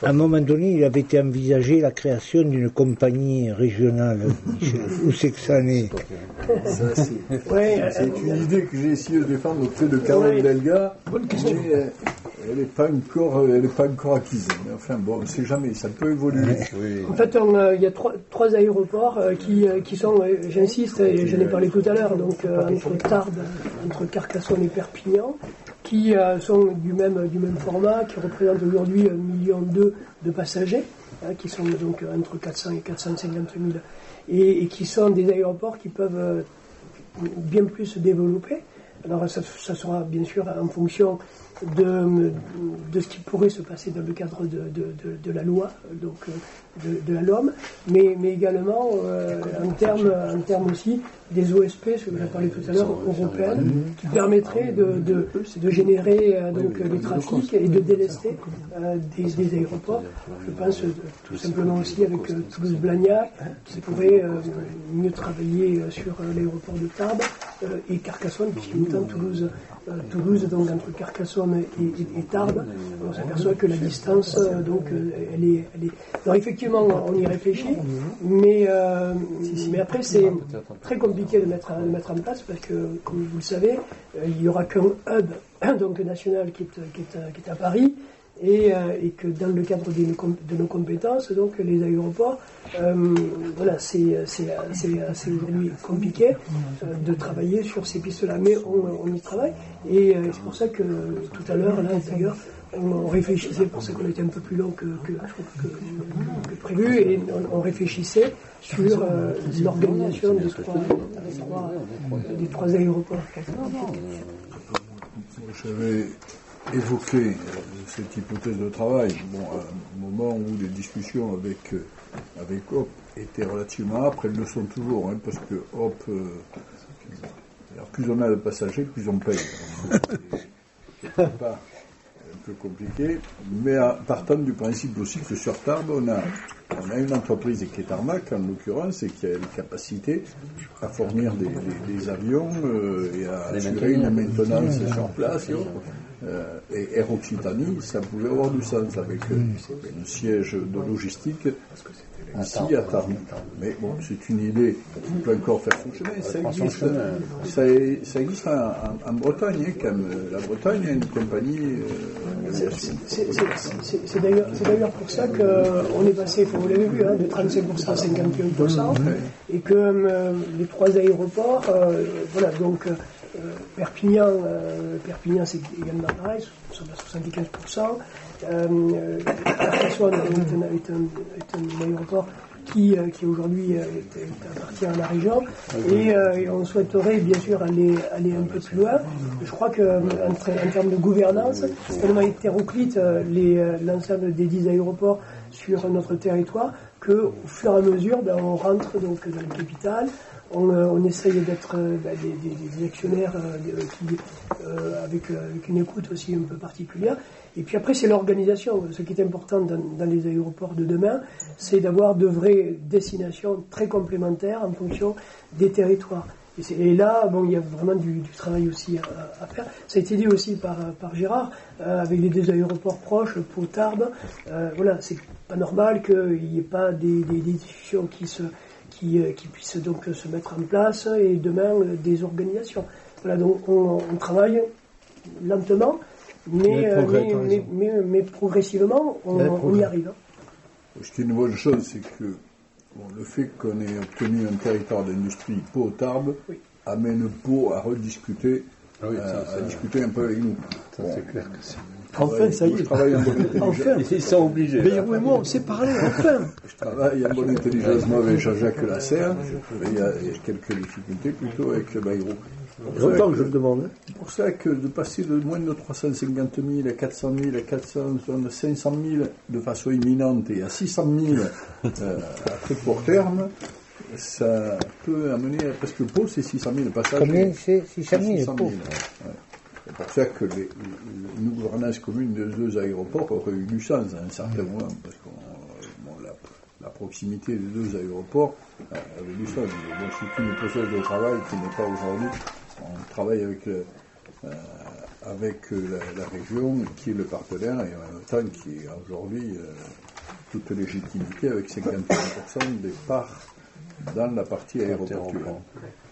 À un moment donné, il avait été envisagé la création d'une compagnie régionale, Michel. Où c'est que ça en est? Ça, c'est une idée que j'ai essayé de défendre auprès de Carole Delga. Bonne question. Elle n'est pas encore acquise. Mais enfin, bon, on ne sait jamais, ça peut évoluer. Oui. En fait, il y a trois aéroports qui sont, j'insiste, et j'en ai parlé tout à l'heure, donc entre Tarbes, entre Carcassonne et Perpignan, qui sont du même format, qui représentent aujourd'hui 1,2 million de passagers, qui sont donc entre 400 et 450 000, et qui sont des aéroports qui peuvent bien plus se développer. Alors ça sera bien sûr en fonction de ce qui pourrait se passer dans le cadre de la loi, donc de la LOM, mais également en termes aussi des OSP, ce que j'ai parlé tout à l'heure, européennes, qui permettraient de générer donc des trafics et de délester des aéroports. Je pense tout simplement aussi avec Toulouse-Blagnac, qui pourrait mieux travailler sur l'aéroport de Tarbes et Carcassonne, puisqu'il y a autant Toulouse, donc entre Carcassonne et Tarbes, on s'aperçoit que la distance, donc, elle est. Alors effectivement, on y réfléchit, mais après c'est très compliqué de mettre en place parce que, comme vous le savez, il n'y aura qu'un hub donc national qui est à Paris. Et que dans le cadre de nos compétences, donc les aéroports, voilà, c'est aujourd'hui compliqué de travailler sur ces pistes-là, mais on y travaille. Et c'est pour ça que tout à l'heure, là d'ailleurs, on réfléchissait, c'est pour ça qu'on était un peu plus long que prévu, et on réfléchissait sur l'organisation des trois aéroports. J'avais évoqué cette hypothèse de travail, à un moment où les discussions avec Hop étaient relativement âpres, elles le sont toujours, parce que Hop, plus on a de passagers, plus on paye. C'est pas un peu compliqué, mais partant du principe aussi que sur Tarbes, on a une entreprise qui est Tarmac, en l'occurrence, et qui a une capacité à fournir des avions et à assurer une maintenance sur place. Et Air Occitanie, ça pouvait avoir du sens avec un siège de logistique ici à Tarbes. Mais bon, c'est une idée qui peut encore faire fonctionner. Ça existe en Bretagne, quand même. La Bretagne a une compagnie. C'est d'ailleurs pour ça qu'on est passé, vous l'avez vu, de 35% à 51%, et que les trois aéroports, voilà, donc. Perpignan, c'est également pareil, nous sommes à 75%. Carcassonne est un aéroport qui aujourd'hui appartient à la région, et on souhaiterait bien sûr aller un peu plus loin. Je crois qu'en termes de gouvernance, c'est tellement hétéroclite l'ensemble des 10 aéroports sur notre territoire qu'au fur et à mesure, on rentre donc dans le capital. On essaye d'être des actionnaires avec une écoute aussi un peu particulière. Et puis après, c'est l'organisation. Ce qui est important dans les aéroports de demain, c'est d'avoir de vraies destinations très complémentaires en fonction des territoires. Et là, il y a vraiment du travail aussi à faire. Ça a été dit aussi par Gérard, avec les deux aéroports proches, Pau, Tarbes. Voilà, c'est pas normal qu'il n'y ait pas des discussions qui puissent donc se mettre en place, et demain des organisations. Voilà, donc on travaille lentement, mais progressivement on y arrive. Ce qui est une bonne chose, c'est que le fait qu'on ait obtenu un territoire d'industrie Pau-Tarbes amène Pau à rediscuter, à discuter un peu avec nous. C'est clair que c'est. Enfin, ça y est. Je travaille en bonne intelligence. Enfin, ils sont obligés. Mais vous et moi, on s'est parlé, enfin. Je travaille en bonne intelligence, moi, avec Jean-Jacques Lasserre. Il y a quelques difficultés plutôt avec le Bayrou. Longtemps que je le demande. C'est pour ça que de passer de moins de 350 000 à 400 000, à 500 000 de façon imminente et à 600 000 à très court terme, ça peut amener à presque Pau, c'est 600 000 passagers. Combien c'est 600 000 Pau. C'est pour ça que une gouvernance commune de deux aéroports aurait eu du sens à un certain moment, parce que la proximité des deux aéroports avait du sens. Donc c'est une process de travail qui n'est pas aujourd'hui. On travaille avec la région qui est le partenaire et en même temps qui a aujourd'hui toute légitimité avec 51% des parts dans la partie aéroportuaire.